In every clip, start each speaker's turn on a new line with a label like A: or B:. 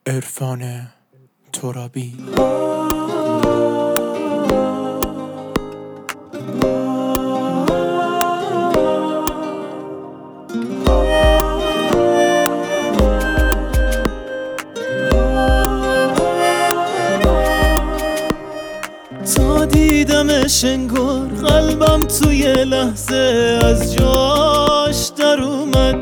A: عرفان ترابی.
B: تا دیدمش انگار قلبم توی لحظه از جاش در اومد.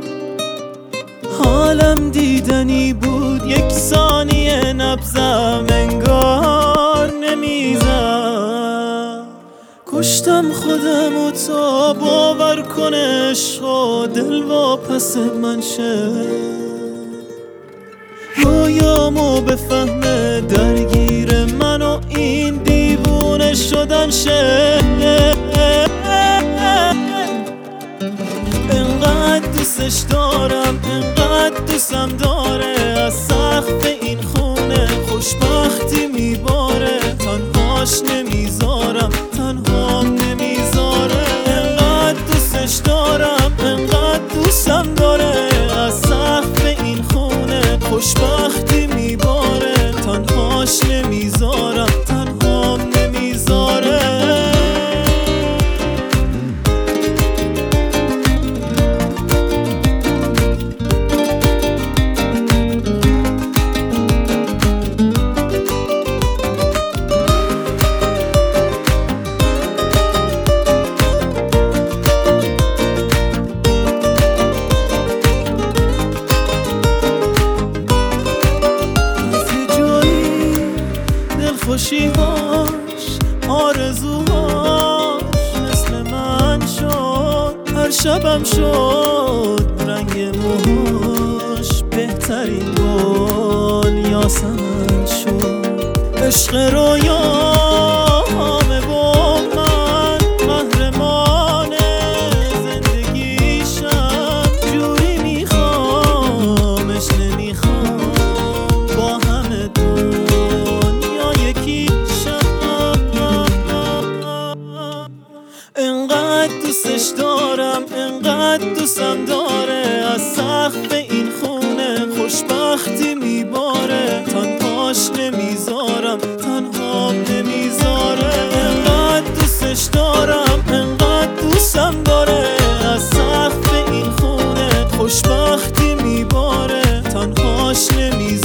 B: حالم دیدنی بود، یک ثانیه نبضم انگار نمیزد. کشتم خودم و تا باور کنه عشق دل واپس من شه. رویامو بفهمه درگیر من و این دیوونه شدن شه. انقدر دوستش دارم، انقدر دوستم داره، از سقف این خونه خوشبختی میباره. تنهاش نمیذارم، تنهام نمیذاره. انقدر دوستش دارم، انقدر دوستم داره، از سقف این خونه خوشبختی میباره. تنهاش نمیذارم، تنهام نمیذاره. خوشیهاش، آرزوهاش مثل من شد. هر شبم شد رنگ موهاش بهترین گل یاسمن شد. عشق رویامه با من قهرمان زندگیشم. جوری میخوامش نمیخوام، با همه انقدر دوستش دارم، انقدر دوستم داره، از سقف این خونه خوشبختی میباره. تنهاش نمیذارم، تنهام نمیذاره. انقدر دوستش دارم، انقدر دوستم داره، از سقف این خونه خوشبختی میباره. تنهاش نمیذاره.